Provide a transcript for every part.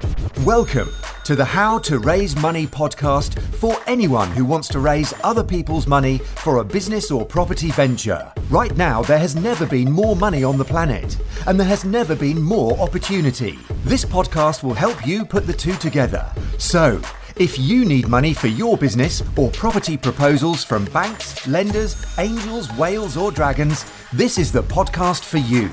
Welcome to the How to Raise Money podcast for anyone who wants to raise other people's money for a business or property venture. Right now, there has never been more money on the planet, and there has never been more opportunity. This podcast will help you put the two together. So, if you need money for your business or property proposals from banks, lenders, angels, whales or dragons, this is the podcast for you.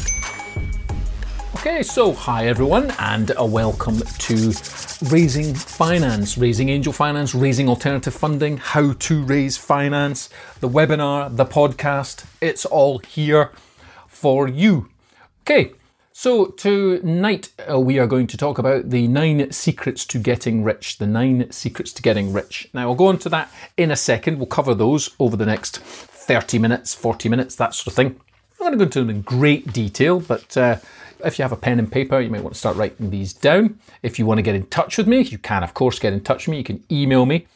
Okay, so hi everyone and welcome to Raising Finance, Raising Angel Finance, Raising Alternative Funding, How to Raise Finance, the webinar, the podcast, it's all here for you. Okay, so tonight we are going to talk about the 9 secrets to getting rich, the 9 secrets to getting rich. Now I'll go on to that in a second, we'll cover those over the next 30 minutes, 40 minutes, that sort of thing. I'm going to go into them in great detail, but if you have a pen and paper, you might want to start writing these down. If you want to get in touch with me, you can, of course, get in touch with me. You can email me,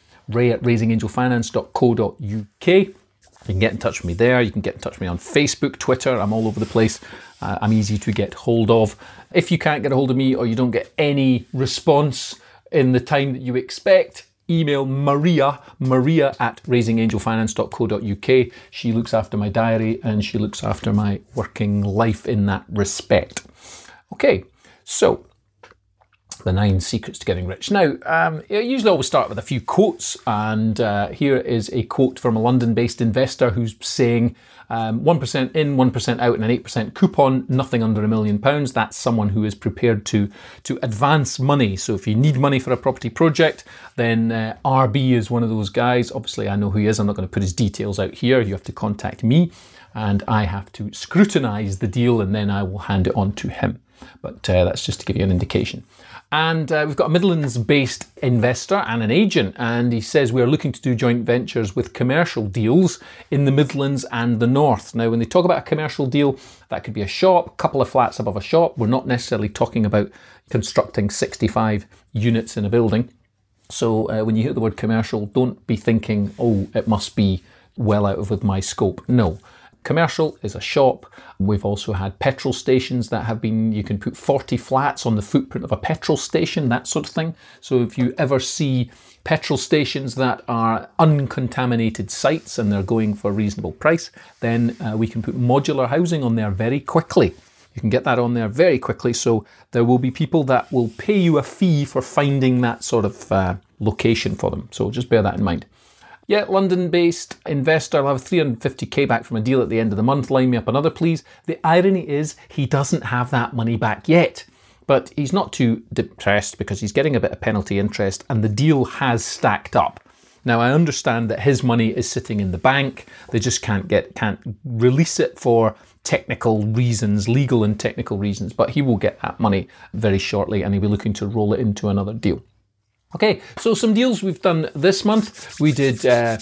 ray@raisingangelfinance.co.uk. You can get in touch with me there. You can get in touch with me on Facebook, Twitter. I'm all over the place. I'm easy to get hold of. If you can't get a hold of me or you don't get any response in the time that you expect, email Maria at raisingangelfinance.co.uk. She looks after my diary and she looks after my working life in that respect. Okay, so the 9 secrets to getting rich. Now, I usually always start with a few quotes, and here is a quote from a London-based investor who's saying 1% in, 1% out, and an 8% coupon, nothing under £1 million. That's someone who is prepared to advance money. So if you need money for a property project, then RB is one of those guys. Obviously, I know who he is. I'm not going to put his details out here. You have to contact me, and I have to scrutinise the deal, and then I will hand it on to him. But that's just to give you an indication. And we've got a Midlands-based investor and an agent, and he says we're looking to do joint ventures with commercial deals in the Midlands and the North. Now, when they talk about a commercial deal, that could be a shop, a couple of flats above a shop. We're not necessarily talking about constructing 65 units in a building. So when you hear the word commercial, don't be thinking, oh, it must be well out of my scope. No. Commercial is a shop. We've also had petrol stations that have been, you can put 40 flats on the footprint of a petrol station, that sort of thing. So if you ever see petrol stations that are uncontaminated sites and they're going for a reasonable price, then we can put modular housing on there very quickly. You can get that on there very quickly. So there will be people that will pay you a fee for finding that sort of location for them. So just bear that in mind. Yeah, London-based investor. I'll have 350k back from a deal at the end of the month. Line me up another, please. The irony is he doesn't have that money back yet. But he's not too depressed because he's getting a bit of penalty interest and the deal has stacked up. Now, I understand that his money is sitting in the bank. They just can't release it for technical reasons, legal and technical reasons. But he will get that money very shortly and he'll be looking to roll it into another deal. Okay, so some deals we've done this month. We did a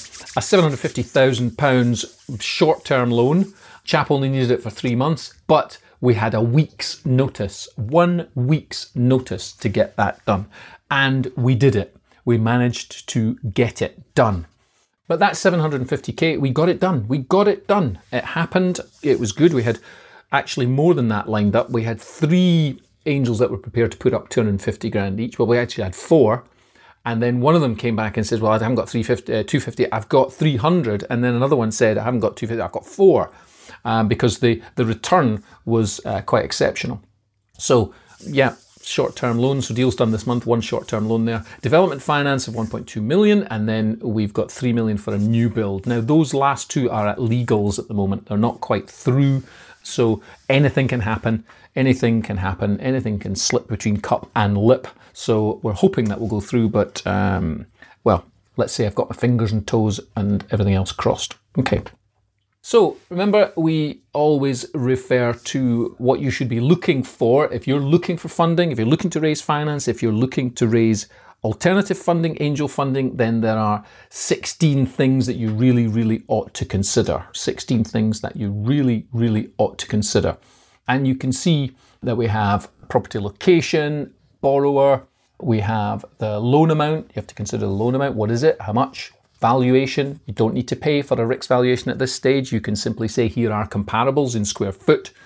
£750,000 short-term loan. Chap only needed it for 3 months, but we had a week's notice, 1 week's notice to get that done. And we did it. We managed to get it done. But that 750k, we got it done. We got it done. It happened. It was good. We had actually more than that lined up. We had 3 angels that were prepared to put up 250 grand each. Well, we actually had 4. And then one of them came back and says, well, I haven't got 250, I've got 300. And then another one said, I haven't got 250, I've got 4. Because the return was quite exceptional. So, yeah, short-term loans. So deals done this month, 1 short-term loan there. Development finance of 1.2 million. And then we've got 3 million for a new build. Now, those last 2 are at legals at the moment. They're not quite through. So anything can happen. Anything can happen. Anything can slip between cup and lip. So we're hoping that will go through, but well, let's say I've got my fingers and toes and everything else crossed. Okay. So remember, we always refer to what you should be looking for. If you're looking for funding, if you're looking to raise finance, if you're looking to raise alternative funding, angel funding, then there are 16 things that you really, really ought to consider. 16 things that you really, really ought to consider. And you can see that we have property location, borrower, we have the loan amount. You have to consider the loan amount. What is it? How much? Valuation. You don't need to pay for a RICS valuation at this stage. You can simply say, here are comparables in square foot.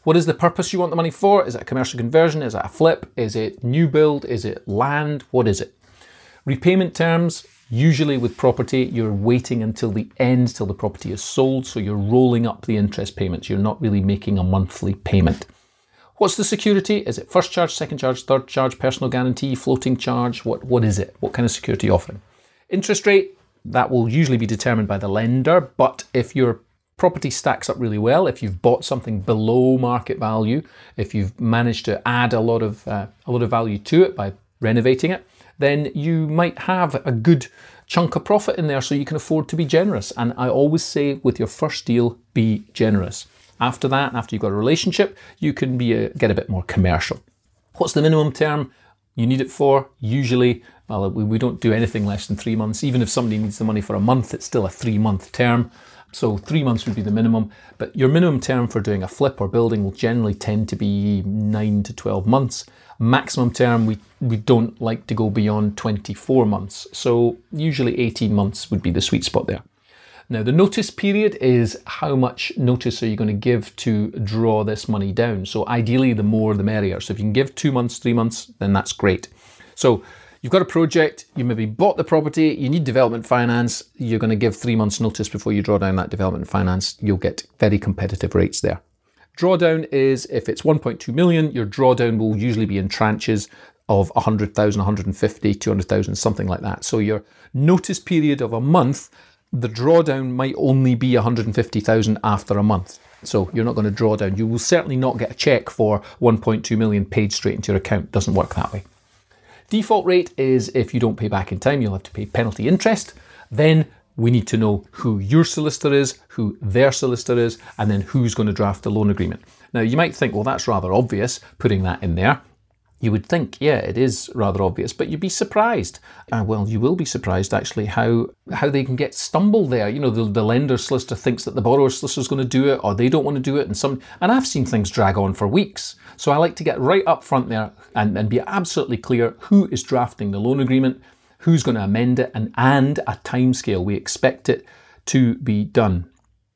What is the purpose you want the money for? Is it a commercial conversion? Is it a flip? Is it new build? Is it land? What is it? Repayment terms, usually with property, you're waiting until the end, till the property is sold, so you're rolling up the interest payments. You're not really making a monthly payment. What's the security? Is it first charge, second charge, third charge, personal guarantee, floating charge? What is it? What kind of security offering? Interest rate, that will usually be determined by the lender, but if your property stacks up really well, if you've bought something below market value, if you've managed to add a lot of value to it by renovating it, then you might have a good chunk of profit in there, so you can afford to be generous. And I always say, with your first deal, be generous. After that, after you've got a relationship, you can get a bit more commercial. What's the minimum term you need it for? Usually, well, we don't do anything less than 3 months. Even if somebody needs the money for a month, it's still a 3-month term. So 3 months would be the minimum, but your minimum term for doing a flip or building will generally tend to be 9 to 12 months. Maximum term, we don't like to go beyond 24 months. So usually 18 months would be the sweet spot there. Now, the notice period is how much notice are you going to give to draw this money down. So ideally, the more the merrier. So if you can give 2 months, 3 months, then that's great. So you've got a project, you maybe bought the property, you need development finance, you're going to give 3 months notice before you draw down that development finance. You'll get very competitive rates there. Drawdown is, if it's 1.2 million, your drawdown will usually be in tranches of 100,000, 150, 200,000, something like that. So your notice period of a month, the drawdown might only be 150,000 after a month. So you're not going to draw down. You will certainly not get a check for 1.2 million paid straight into your account. It doesn't work that way. Default rate is, if you don't pay back in time, you'll have to pay penalty interest. Then we need to know who your solicitor is, who their solicitor is, and then who's going to draft the loan agreement. Now, you might think, well, that's rather obvious, putting that in there. You would think, yeah, it is rather obvious, but you'd be surprised. Well, you will be surprised, actually, how they can get stumbled there. You know, the lender solicitor thinks that the borrower solicitor is going to do it, or they don't want to do it, and I've seen things drag on for weeks. So I like to get right up front there and be absolutely clear who is drafting the loan agreement, who's going to amend it, and a timescale. We expect it to be done.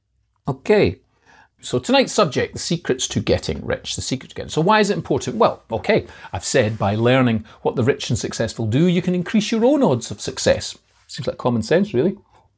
Okay. So tonight's subject, the secrets to getting rich, So why is it important? Well, okay, I've said by learning what the rich and successful do, you can increase your own odds of success. Seems like common sense, really.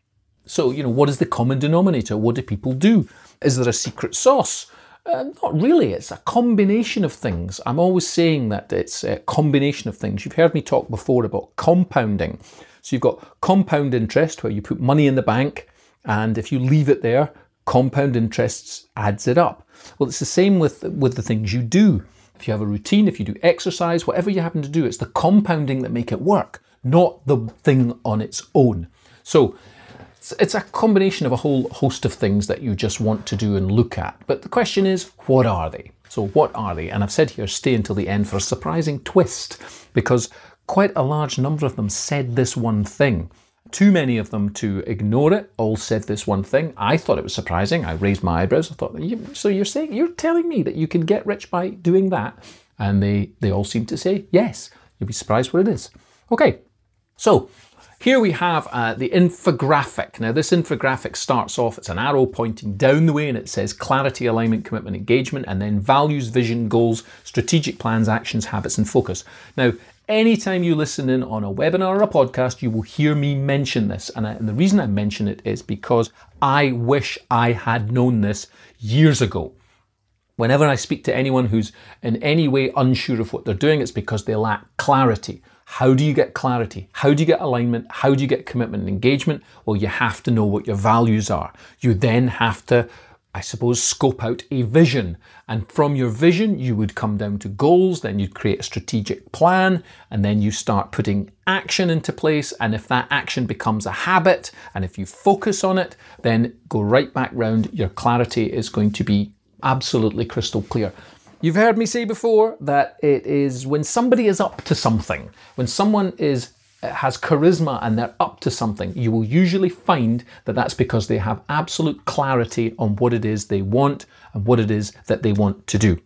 So, what is the common denominator? What do people do? Is there a secret sauce? Not really. It's a combination of things. I'm always saying that it's a combination of things. You've heard me talk before about compounding. So you've got compound interest, where you put money in the bank, and if you leave it there, compound interest adds it up. Well, it's the same with the things you do. If you have a routine, if you do exercise, whatever you happen to do, it's the compounding that make it work, not the thing on its own. So it's a combination of a whole host of things that you just want to do and look at. But the question is, what are they? So what are they? And I've said here, stay until the end for a surprising twist, because quite a large number of them said this one thing. Too many of them to ignore it, all said this one thing. I thought it was surprising. I raised my eyebrows. I thought, so you're telling me that you can get rich by doing that? And they all seem to say yes. You'll be surprised what it is. Okay, so here we have the infographic. Now this infographic starts off, it's an arrow pointing down the way, and it says clarity, alignment, commitment, engagement, and then values, vision, goals, strategic plans, actions, habits, and focus. Now, anytime you listen in on a webinar or a podcast, you will hear me mention this. And the reason I mention it is because I wish I had known this years ago. Whenever I speak to anyone who's in any way unsure of what they're doing, it's because they lack clarity. How do you get clarity? How do you get alignment? How do you get commitment and engagement? Well, you have to know what your values are. You then have to, I suppose, scope out a vision. And from your vision, you would come down to goals, then you'd create a strategic plan, and then you start putting action into place. And if that action becomes a habit, and if you focus on it, then go right back round, your clarity is going to be absolutely crystal clear. You've heard me say before that it is when somebody is up to something, when someone has charisma and they're up to something, you will usually find that that's because they have absolute clarity on what it is they want and what it is that they want to do.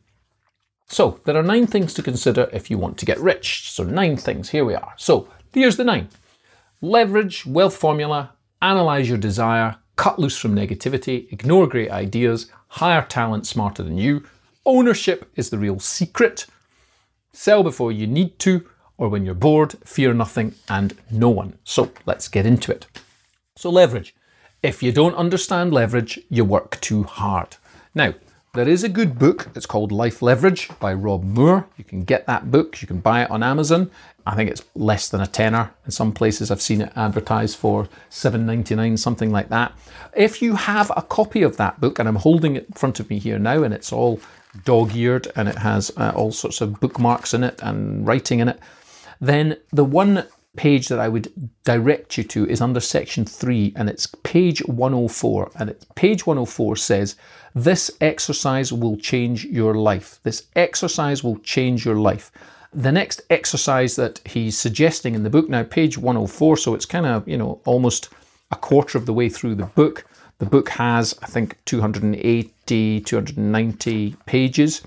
So there are 9 things to consider if you want to get rich. So 9 things, here we are. So here's the 9. Leverage wealth formula, analyze your desire, cut loose from negativity, ignore great ideas, hire talent smarter than you, Ownership is the real secret. Sell before you need to, or when you're bored, fear nothing and no one. So let's get into it. So leverage. If you don't understand leverage, you work too hard. Now, there is a good book. It's called Life Leverage by Rob Moore. You can get that book. You can buy it on Amazon. I think it's less than a tenner. In some places I've seen it advertised for $7.99, something like that. If you have a copy of that book, and I'm holding it in front of me here now, and it's all dog-eared and it has all sorts of bookmarks in it and writing in it, then the one page that I would direct you to is under section 3, and it's page 104. And page 104 says, this exercise will change your life. This exercise will change your life. The next exercise that he's suggesting in the book, now page 104, so it's kind of, almost a quarter of the way through the book. The book has, I think, 280, 290 pages.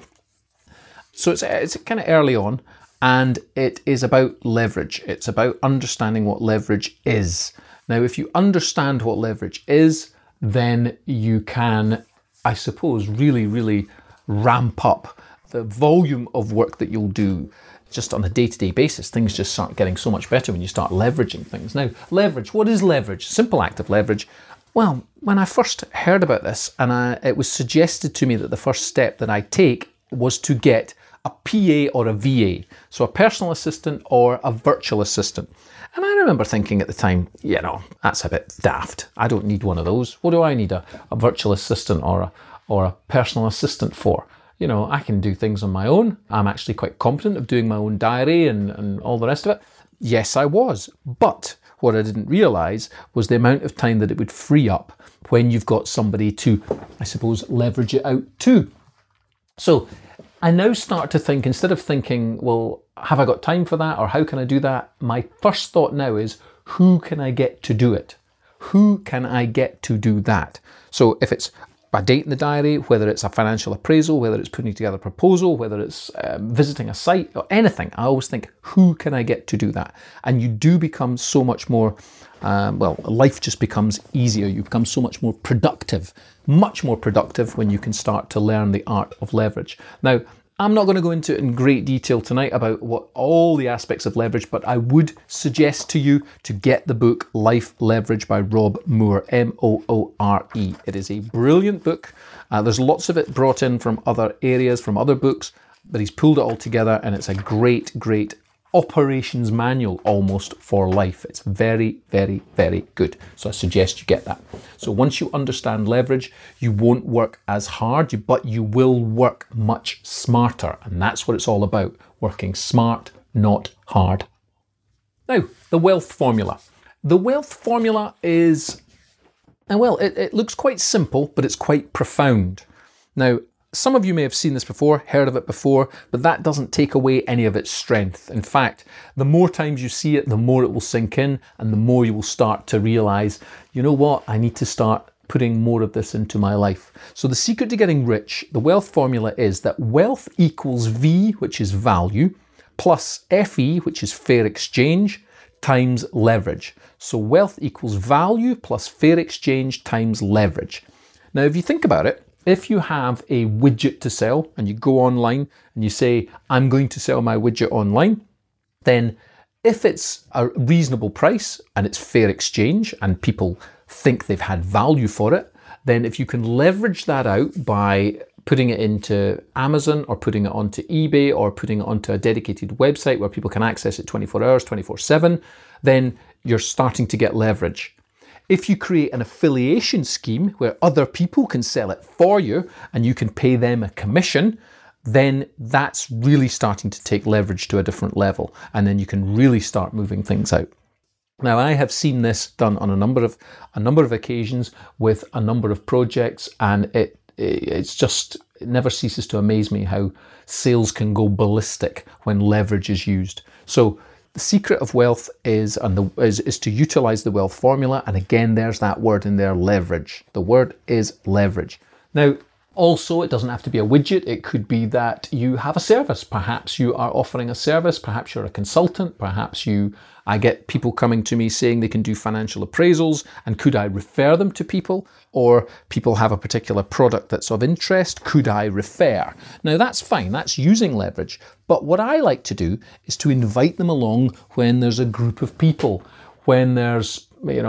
So it's kind of early on. And it is about leverage. It's about understanding what leverage is. Now, if you understand what leverage is, then you can, I suppose, really, really ramp up the volume of work that you'll do just on a day-to-day basis. Things just start getting so much better when you start leveraging things. Now, leverage, what is leverage? Simple act of leverage. Well, when I first heard about this, and it was suggested to me that the first step that I take was to get a PA or a VA, so a personal assistant or a virtual assistant. And I remember thinking at the time, that's a bit daft. I don't need one of those. What do I need a virtual assistant or a personal assistant for? I can do things on my own. I'm actually quite competent of doing my own diary and all the rest of it. Yes, I was. But what I didn't realise was the amount of time that it would free up when you've got somebody to, I suppose, leverage it out to. So I now start to think, instead of thinking, well, have I got time for that or how can I do that? My first thought now is, who can I get to do it? Who can I get to do that? So if it's a date in the diary, whether it's a financial appraisal, whether it's putting together a proposal, whether it's visiting a site or anything, I always think, who can I get to do that? And you do become so much more, life just becomes easier. You become so much more productive when you can start to learn the art of leverage. Now, I'm not going to go into it in great detail tonight about what all the aspects of leverage, but I would suggest to you to get the book Life Leverage by Rob Moore, Moore. It is a brilliant book. There's lots of it brought in from other areas, from other books, but he's pulled it all together, and it's a great, great operations manual almost for life. It's very, very, very good. So I suggest you get that. So once you understand leverage, you won't work as hard, but you will work much smarter. And that's what it's all about. Working smart, not hard. Now, the wealth formula. The wealth formula is, it looks quite simple, but it's quite profound. Now, some of you may have seen this before, heard of it before, but that doesn't take away any of its strength. In fact, the more times you see it, the more it will sink in, and the more you will start to realize, you know what, I need to start putting more of this into my life. So the secret to getting rich, the wealth formula is that wealth equals V, which is value, plus FE, which is fair exchange, times leverage. So wealth equals value plus fair exchange times leverage. Now, if you think about it, if you have a widget to sell and you go online and you say, I'm going to sell my widget online, then if it's a reasonable price and it's fair exchange and people think they've had value for it, then if you can leverage that out by putting it into Amazon or putting it onto eBay or putting it onto a dedicated website where people can access it 24 hours, 24/7, then you're starting to get leverage. If you create an affiliation scheme where other people can sell it for you and you can pay them a commission, then that's really starting to take leverage to a different level. And then you can really start moving things out. Now, I have seen this done on a number of occasions with a number of projects, and it never ceases to amaze me how sales can go ballistic when leverage is used. So the secret of wealth is to utilize the wealth formula. And again, there's that word in there, leverage. The word is leverage. Now, Also, it doesn't have to be a widget. It could be that you have a service. Perhaps you are offering a service. Perhaps you're a consultant. Perhaps I get people coming to me saying they can do financial appraisals, and could I refer them to people? Or people have a particular product that's of interest. Could I refer? Now that's fine. That's using leverage. But what I like to do is to invite them along when there's a group of people. When there's,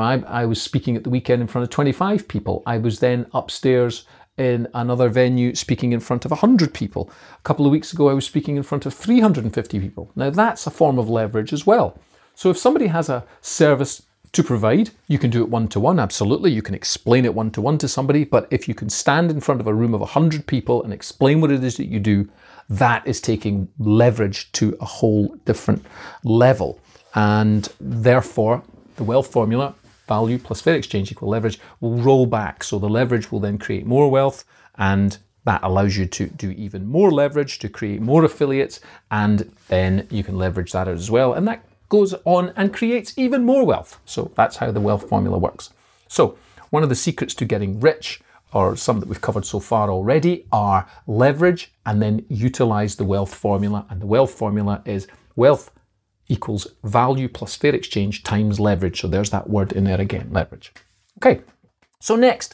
I was speaking at the weekend in front of 25 people. I was then upstairs in another venue speaking in front of 100 people. A couple of weeks ago, I was speaking in front of 350 people. Now that's a form of leverage as well. So if somebody has a service to provide, you can do it one-to-one, absolutely. You can explain it one-to-one to somebody, but if you can stand in front of a room of 100 people and explain what it is that you do, that is taking leverage to a whole different level. And therefore, the wealth formula, value plus fair exchange equal leverage, will roll back. So the leverage will then create more wealth, and that allows you to do even more leverage to create more affiliates, and then you can leverage that out as well. And that goes on and creates even more wealth. So that's how the wealth formula works. So one of the secrets to getting rich, or some that we've covered so far already, are leverage and then utilize the wealth formula. And the wealth formula is wealth equals value plus fair exchange times leverage. So there's that word in there again, leverage. Okay, so next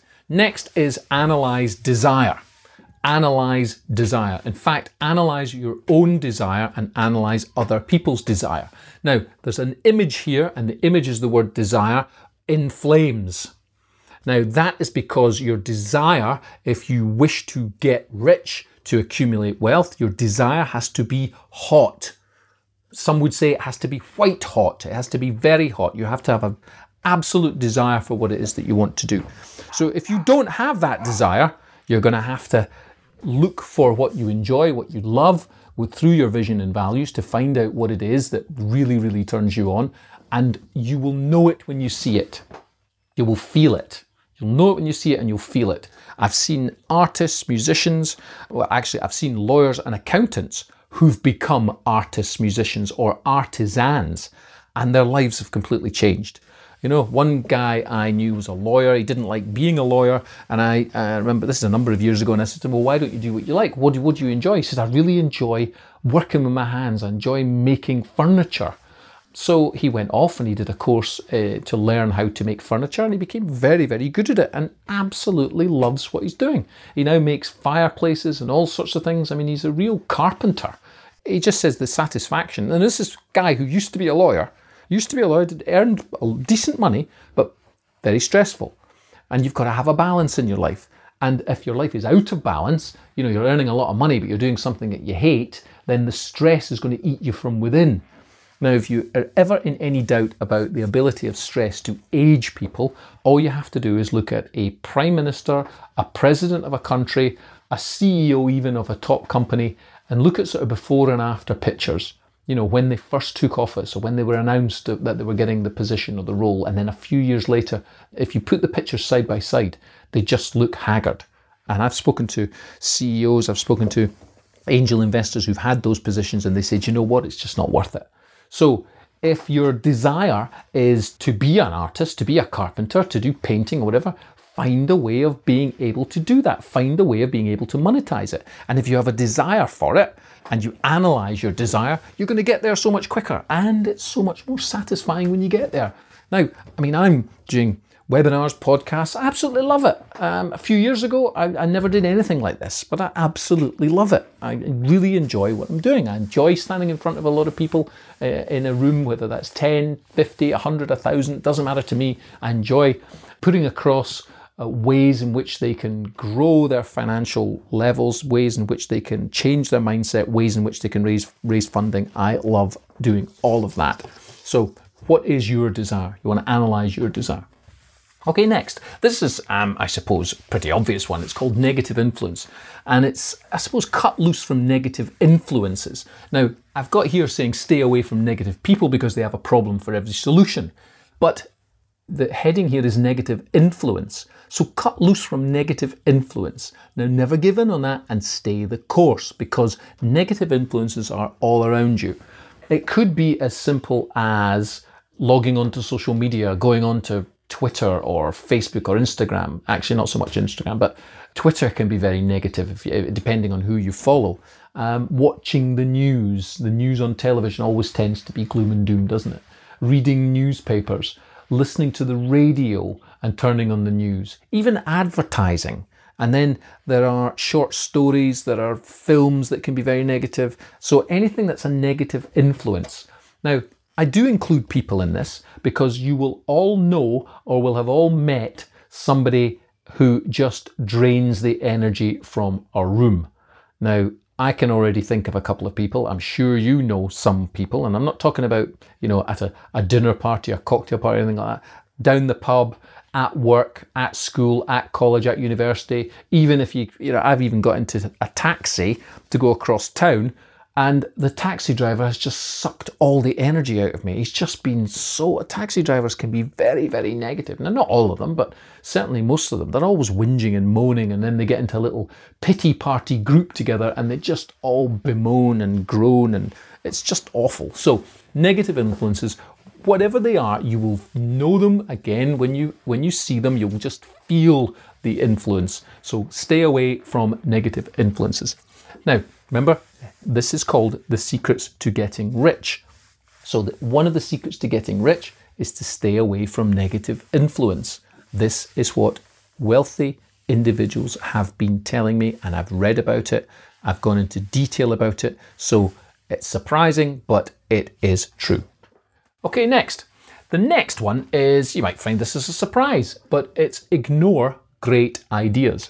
is analyze desire. Analyze desire. In fact, analyze your own desire and analyze other people's desire. Now, there's an image here, and the image is the word desire in flames. Now, that is because your desire, if you wish to get rich, to accumulate wealth, your desire has to be hot. Some would say it has to be white hot. It has to be very hot. You have to have an absolute desire for what it is that you want to do. So if you don't have that desire, you're going to have to look for what you enjoy, what you love, through your vision and values to find out what it is that really, really turns you on. And you will know it when you see it. You will feel it. You'll know it when you see it and you'll feel it. I've seen artists, musicians, I've seen lawyers and accountants who've become artists, musicians, or artisans, and their lives have completely changed. One guy I knew was a lawyer. He didn't like being a lawyer. And I remember, this is a number of years ago, and I said to him, well, why don't you do what you like? What do you enjoy? He says, I really enjoy working with my hands. I enjoy making furniture. So he went off and he did a course to learn how to make furniture, and he became very, very good at it and absolutely loves what he's doing. He now makes fireplaces and all sorts of things. I mean, he's a real carpenter. He just says the satisfaction. And this is a guy who used to be a lawyer, earned decent money, but very stressful. And you've got to have a balance in your life. And if your life is out of balance, you're earning a lot of money, but you're doing something that you hate, then the stress is going to eat you from within. Now, if you are ever in any doubt about the ability of stress to age people, all you have to do is look at a prime minister, a president of a country, a CEO even of a top company, and look at sort of before and after pictures. When they first took office or when they were announced that they were getting the position or the role, and then a few years later, if you put the pictures side by side, they just look haggard. And I've spoken to CEOs, I've spoken to angel investors who've had those positions, and they said, you know what, it's just not worth it. So if your desire is to be an artist, to be a carpenter, to do painting or whatever, find a way of being able to do that. Find a way of being able to monetize it. And if you have a desire for it and you analyze your desire, you're going to get there so much quicker. And it's so much more satisfying when you get there. Now, I'm doing webinars, podcasts. I absolutely love it. A few years ago, I never did anything like this, but I absolutely love it. I really enjoy what I'm doing. I enjoy standing in front of a lot of people in a room, whether that's 10, 50, 100, 1,000, doesn't matter to me. I enjoy putting across ways in which they can grow their financial levels, ways in which they can change their mindset, ways in which they can raise funding. I love doing all of that. So what is your desire? You want to analyze your desire. Okay, next. This is, I suppose, a pretty obvious one. It's called negative influence. And it's, I suppose, cut loose from negative influences. Now, I've got here saying stay away from negative people because they have a problem for every solution. But the heading here is negative influence. So cut loose from negative influence. Now, never give in on that and stay the course, because negative influences are all around you. It could be as simple as logging onto social media, going on to Twitter or Facebook or Instagram. Actually, not so much Instagram, but Twitter can be very negative depending on who you follow. Watching the news on television always tends to be gloom and doom, doesn't it? Reading newspapers, listening to the radio and turning on the news, even advertising. And then there are short stories, there are films that can be very negative. So anything that's a negative influence. Now, I do include people in this because you will all know or will have all met somebody who just drains the energy from a room. Now, I can already think of a couple of people. I'm sure you know some people, and I'm not talking about, at a dinner party, a cocktail party, anything like that. Down the pub, at work, at school, at college, at university. Even if I've even got into a taxi to go across town, and the taxi driver has just sucked all the energy out of me. He's just been taxi drivers can be very, very negative. Now, not all of them, but certainly most of them. They're always whinging and moaning, and then they get into a little pity party group together and they just all bemoan and groan, and it's just awful. So negative influences, whatever they are, you will know them again when you see them. You'll just feel the influence. So stay away from negative influences. Now, remember, this is called the secrets to getting rich. So one of the secrets to getting rich is to stay away from negative influence. This is what wealthy individuals have been telling me, and I've read about it. I've gone into detail about it. So it's surprising, but it is true. Okay, next. The next one is, you might find this as a surprise, but it's ignore great ideas.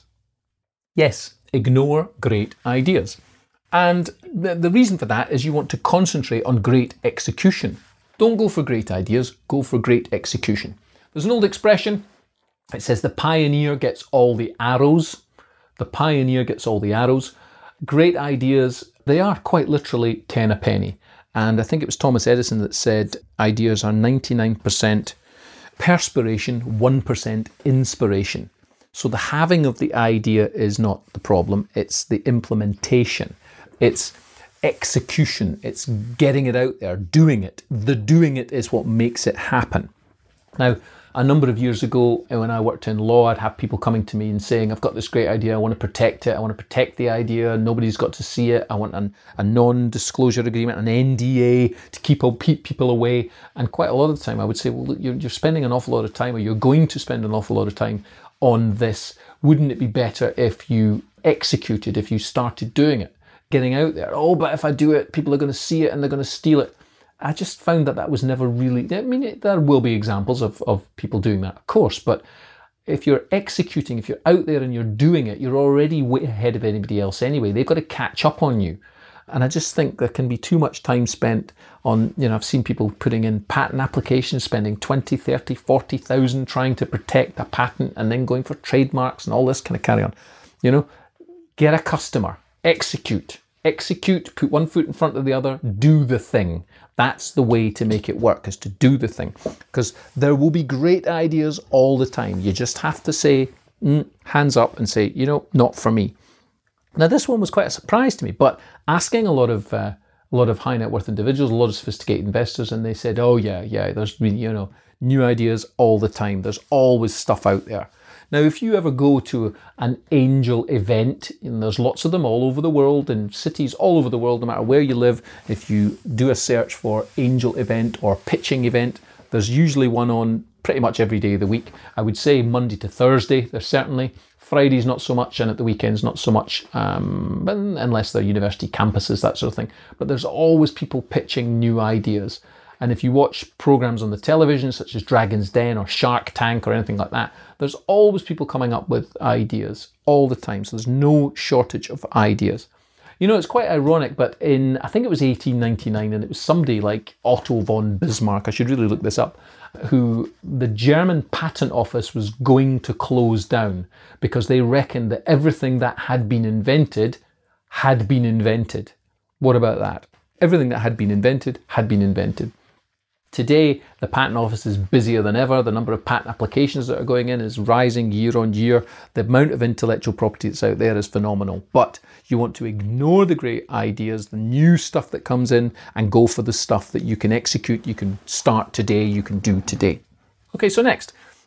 Yes, ignore great ideas. And the reason for that is you want to concentrate on great execution. Don't go for great ideas, go for great execution. There's an old expression, it says the pioneer gets all the arrows. The pioneer gets all the arrows. Great ideas, they are quite literally 10 a penny. And I think it was Thomas Edison that said ideas are 99% perspiration, 1% inspiration. So the having of the idea is not the problem, it's the implementation. It's execution, it's getting it out there, doing it. The doing it is what makes it happen. Now, a number of years ago, when I worked in law, I'd have people coming to me and saying, I've got this great idea, I want to protect it, I want to protect the idea, nobody's got to see it, I want a non-disclosure agreement, an NDA to keep people away. And quite a lot of the time I would say, well, look, you're spending an awful lot of time, or you're going to spend an awful lot of time on this. Wouldn't it be better if you executed, if you started doing it? Getting out there. Oh, but if I do it, people are going to see it and they're going to steal it. I just found that was never really, there will be examples of people doing that, of course, but if you're executing, if you're out there and you're doing it, you're already way ahead of anybody else anyway. They've got to catch up on you. And I just think there can be too much time spent on, I've seen people putting in patent applications, spending 20, 30, 40,000 trying to protect a patent and then going for trademarks and all this kind of carry on. Get a customer. Execute, put one foot in front of the other, do the thing. That's the way to make it work, is to do the thing. Because there will be great ideas all the time. You just have to say, hands up and say, not for me. Now, this one was quite a surprise to me, but asking a lot of high net worth individuals, a lot of sophisticated investors, and they said, oh yeah, there's new ideas all the time. There's always stuff out there. Now, if you ever go to an angel event, and there's lots of them all over the world, in cities all over the world, no matter where you live, if you do a search for angel event or pitching event, there's usually one on pretty much every day of the week. I would say Monday to Thursday, there's certainly. Fridays not so much, and at the weekends not so much, unless they're university campuses, that sort of thing. But there's always people pitching new ideas. And if you watch programs on the television, such as Dragon's Den or Shark Tank or anything like that, there's always people coming up with ideas all the time. So there's no shortage of ideas. It's quite ironic, but I think it was 1899, and it was somebody like Otto von Bismarck, I should really look this up, who the German patent office was going to close down because they reckoned that everything that had been invented had been invented. What about that? Everything that had been invented had been invented. Today, the patent office is busier than ever. The number of patent applications that are going in is rising year on year. The amount of intellectual property that's out there is phenomenal. But you want to ignore the great ideas, the new stuff that comes in, and go for the stuff that you can execute, you can start today, you can do today. Okay, so next.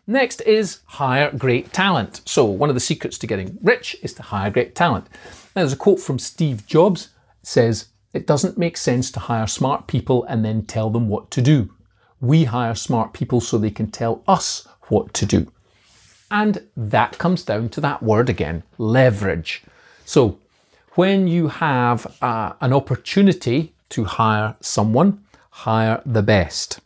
Next is hire great talent. So one of the secrets to getting rich is to hire great talent. Now there's a quote from Steve Jobs. It says, "It doesn't make sense to hire smart people and then tell them what to do. We hire smart people so they can tell us what to do." And that comes down to that word again, leverage. So when you have an opportunity to hire someone, hire the best.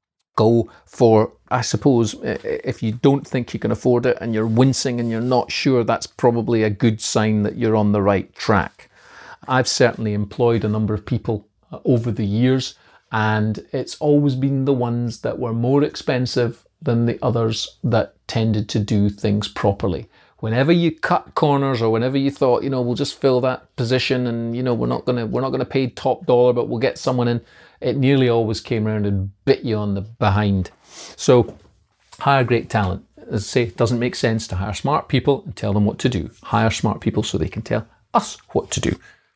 Go for, I suppose, if you don't think you can afford it and you're wincing and you're not sure, that's probably a good sign that you're on the right track. I've certainly employed a number of people over the years, and it's always been the ones that were more expensive than the others that tended to do things properly. Whenever you cut corners, or whenever you thought, we'll just fill that position and we're not gonna pay top dollar, but we'll get someone in, it nearly always came around and bit you on the behind. So hire great talent. As I say, it doesn't make sense to hire smart people and tell them what to do. Hire smart people so they can tell us what to do.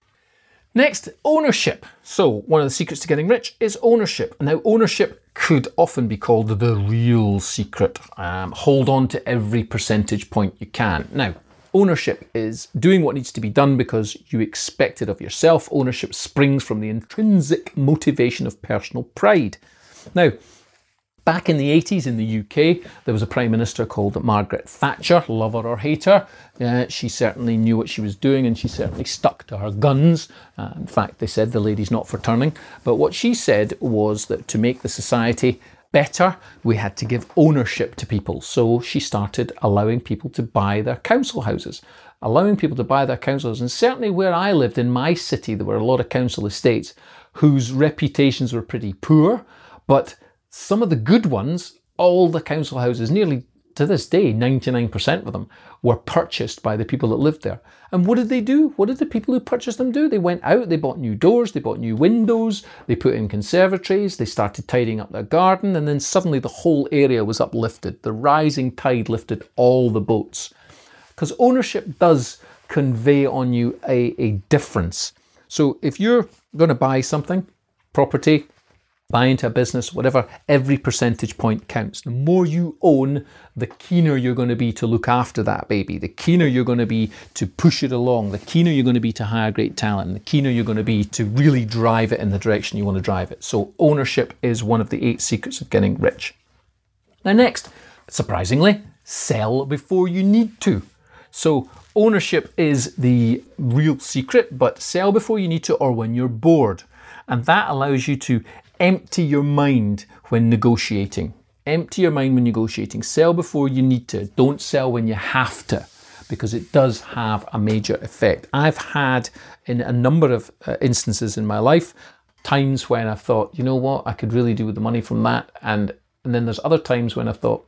Next, ownership. So one of the secrets to getting rich is ownership. Now, ownership could often be called the real secret. Hold on to every percentage point you can. Now, ownership is doing what needs to be done because you expect it of yourself. Ownership springs from the intrinsic motivation of personal pride. Now, back in the 80s in the UK, there was a Prime Minister called Margaret Thatcher, love her or hate her. She certainly knew what she was doing and she certainly stuck to her guns. In fact, they said the lady's not for turning. But what she said was that to make the society better, we had to give ownership to people. So she started allowing people to buy their council houses. Allowing people to buy their council houses. And certainly where I lived in my city, there were a lot of council estates whose reputations were pretty poor, but some of the good ones, all the council houses, nearly to this day, 99% of them, were purchased by the people that lived there. And what did they do? What did the people who purchased them do? They went out, they bought new doors, they bought new windows, they put in conservatories, they started tidying up their garden, and then suddenly the whole area was uplifted. The rising tide lifted all the boats. Because ownership does convey on you a difference. So if you're going to buy something, property, buy into a business, whatever, every percentage point counts. The more you own, the keener you're going to be to look after that baby, the keener you're going to be to push it along, the keener you're going to be to hire great talent, and the keener you're going to be to really drive it in the direction you want to drive it. So ownership is one of the 8 secrets of getting rich. Now next, surprisingly, sell before you need to. So ownership is the real secret, but sell before you need to or when you're bored. And that allows you to empty your mind when negotiating. Empty your mind when negotiating. Sell before you need to. Don't sell when you have to, because it does have a major effect. I've had, in a number of instances in my life, times when I've thought, you know what, I could really do with the money from that. And then there's other times when I've thought,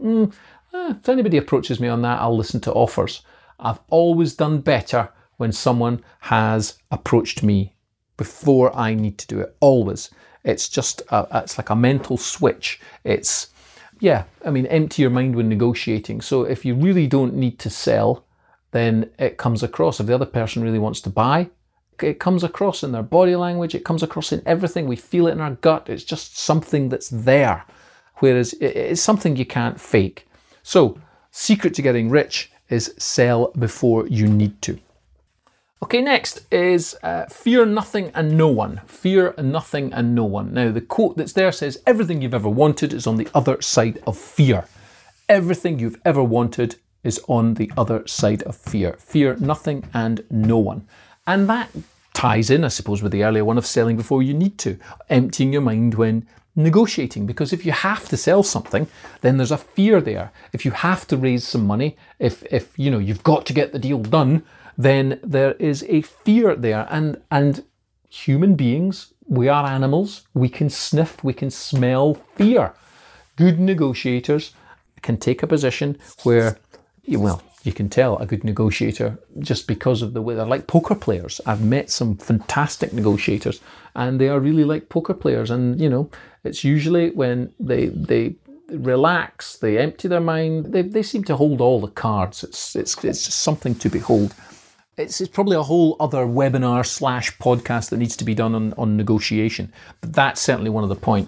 if anybody approaches me on that, I'll listen to offers. I've always done better when someone has approached me before I need to do it. Always. It's just, it's like a mental switch. Empty your mind when negotiating. So if you really don't need to sell, then it comes across. If the other person really wants to buy, it comes across in their body language. It comes across in everything. We feel it in our gut. It's just something that's there. Whereas it's something you can't fake. So, secret to getting rich is sell before you need to. Okay, next is fear nothing and no one. Fear nothing and no one. Now, the quote that's there says, everything you've ever wanted is on the other side of fear. Everything you've ever wanted is on the other side of fear. Fear nothing and no one. And that ties in, I suppose, with the earlier one of selling before you need to. Emptying your mind when negotiating, because if you have to sell something, then there's a fear there. If you have to raise some money, if you've got to get the deal done, then there is a fear there. And human beings, we are animals, we can sniff, we can smell fear. Good negotiators can take a position where, you can tell a good negotiator just because of the way they're like poker players. I've met some fantastic negotiators and they are really like poker players. And, it's usually when they relax, they empty their mind, they seem to hold all the cards. It's just something to behold. It's probably a whole other webinar / podcast that needs to be done on negotiation. But that's certainly one of the points.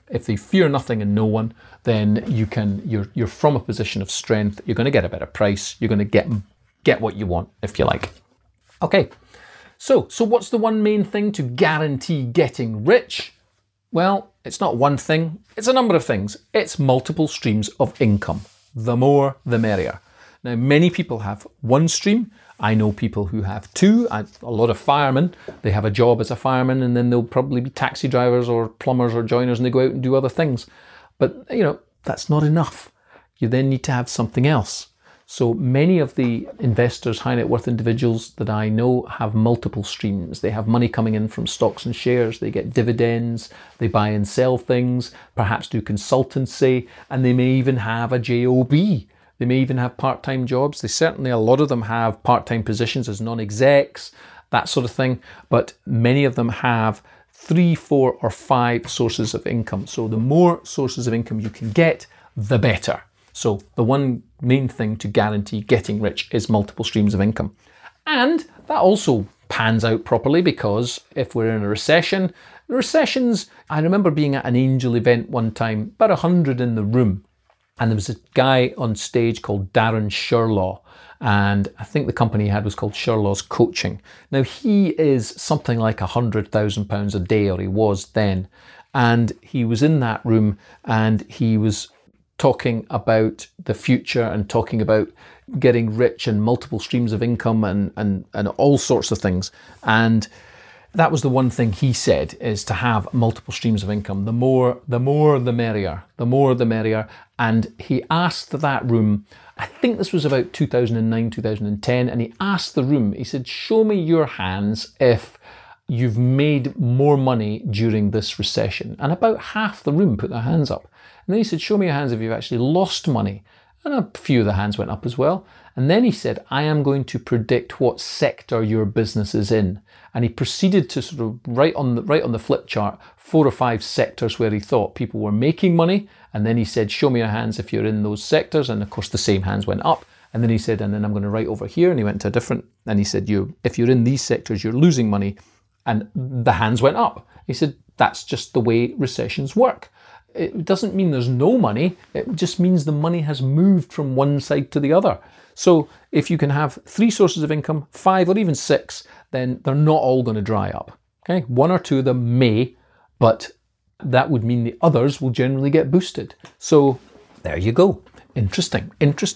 if they fear nothing and no one, then you're from a position of strength. You're going to get a better price. You're going to get what you want, if you like. Okay, so what's the one main thing to guarantee getting rich? Well, it's not one thing. It's a number of things. It's multiple streams of income. The more, the merrier. Now, many people have one stream. I know people who have two. A lot of firemen, they have a job as a fireman and then they'll probably be taxi drivers or plumbers or joiners and they go out and do other things. But, that's not enough. You then need to have something else. So many of the investors, high net worth individuals that I know have multiple streams. They have money coming in from stocks and shares. They get dividends. They buy and sell things, perhaps do consultancy, and they may even have a JOB. They may even have part-time jobs. A lot of them have part-time positions as non-execs, that sort of thing. But many of them have 3, 4, or 5 sources of income. So the more sources of income you can get, the better. So the one main thing to guarantee getting rich is multiple streams of income. And that also pans out properly because if we're in a recession, recessions, I remember being at an angel event one time, about 100 in the room. And there was a guy on stage called Darren Sherlaw. And I think the company he had was called Sherlaw's Coaching. Now he is something like £100,000 a day, or he was then. And he was in that room and he was talking about the future and talking about getting rich and multiple streams of income and all sorts of things. And that was the one thing he said, is to have multiple streams of income. The more the merrier. The more the merrier. And he asked that room, I think this was about 2009, 2010, and he asked the room, he said, show me your hands if you've made more money during this recession. And about half the room put their hands up. And then he said, show me your hands if you've actually lost money. And a few of the hands went up as well. And then he said, I am going to predict what sector your business is in. And he proceeded to sort of write on the flip chart 4 or 5 sectors where he thought people were making money. And then he said, show me your hands if you're in those sectors. And of course, the same hands went up. And then he said, and then I'm going to write over here. And he went to a different, and he said, if you're in these sectors, you're losing money. And the hands went up. He said, that's just the way recessions work. It doesn't mean there's no money. It just means the money has moved from one side to the other. So if you can have 3 sources of income, 5 or even 6, then they're not all going to dry up. Okay, 1 or 2 of them may, but that would mean the others will generally get boosted. So there you go. Interesting.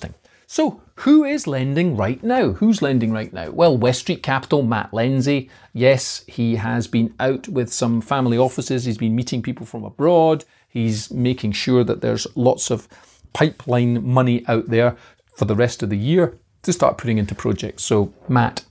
So who is lending right now? Who's lending right now? Well, West Street Capital, Matt Lindsay. Yes, he has been out with some family offices. He's been meeting people from abroad. He's making sure that there's lots of pipeline money out there for the rest of the year to start putting into projects. So Matt.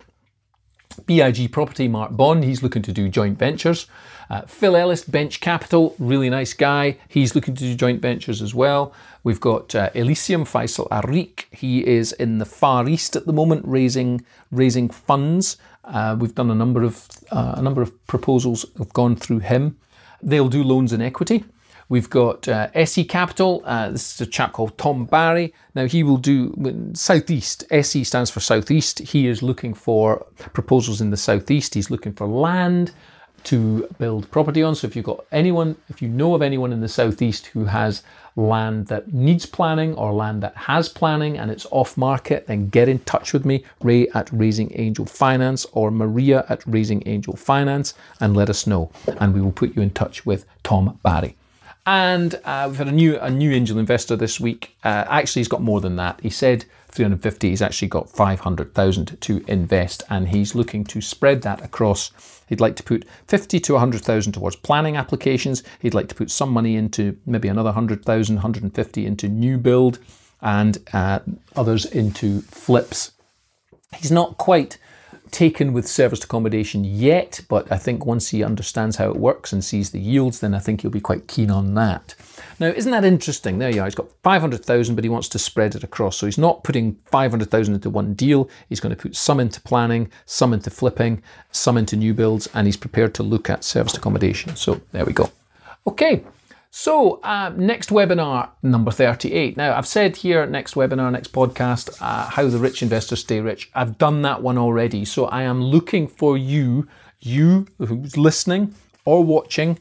BIG Property, Mark Bond, he's looking to do joint ventures. Phil Ellis, Bench Capital, really nice guy. He's looking to do joint ventures as well. We've got Elysium, Faisal Arik. He is in the Far East at the moment, raising funds. We've done a number of proposals have gone through him. They'll do loans and equity. We've got SE Capital. This is a chap called Tom Barry. Now he will do Southeast. SE stands for Southeast. He is looking for proposals in the Southeast. He's looking for land to build property on. So if you know of anyone in the Southeast who has land that needs planning or land that has planning and it's off market, then get in touch with me, Ray at Raising Angel Finance or Maria at Raising Angel Finance, and let us know. And we will put you in touch with Tom Barry. And we've had a new angel investor this week. Actually, he's got more than that. He said 350. He's actually got 500,000 to invest, and he's looking to spread that across. He'd like to put 50 to 100,000 towards planning applications. He'd like to put some money into maybe another 100,000, 150 into new build, and others into flips. He's not quite taken with serviced accommodation yet, but I think once he understands how it works and sees the yields, then I think he'll be quite keen on that. Now, isn't that interesting? There you are. He's got 500,000, but he wants to spread it across. So he's not putting 500,000 into one deal. He's going to put some into planning, some into flipping, some into new builds, and he's prepared to look at serviced accommodation. So there we go. Okay. So next webinar, number 38. Now, I've said here, next webinar, next podcast, how the rich investors stay rich. I've done that one already. So I am looking for you who's listening or watching,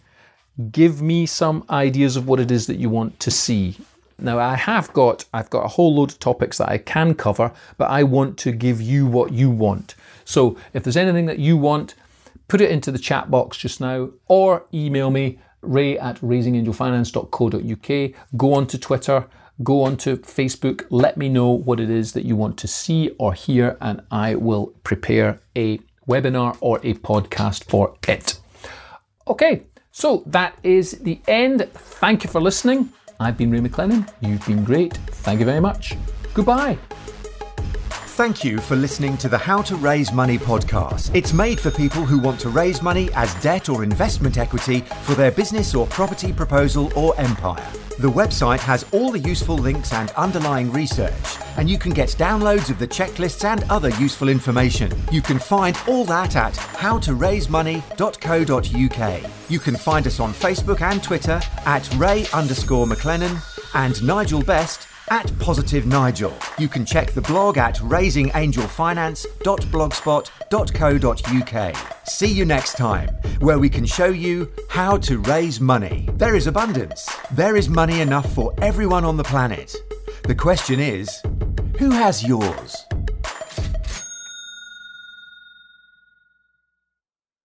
Give me some ideas of what it is that you want to see. Now, I've got a whole load of topics that I can cover, but I want to give you what you want. So if there's anything that you want, put it into the chat box just now, or email me, ray@raisingangelfinance.co.uk. Go on to Twitter, go on to Facebook, let me know what it is that you want to see or hear, and I will prepare a webinar or a podcast for it. Okay, so that is the end. Thank you for listening. I've been Ray McLennan. You've been great. Thank you very much. Goodbye. Thank you for listening to the How to Raise Money podcast. It's made for people who want to raise money as debt or investment equity for their business or property proposal or empire. The website has all the useful links and underlying research, and you can get downloads of the checklists and other useful information. You can find all that at howtoraisemoney.co.uk. You can find us on Facebook and Twitter at Ray_McLennan and Nigel Best at Positive Nigel. You can check the blog at raisingangelfinance.blogspot.co.uk. See you next time, where we can show you how to raise money. There is abundance. There is money enough for everyone on the planet. The question is, who has yours?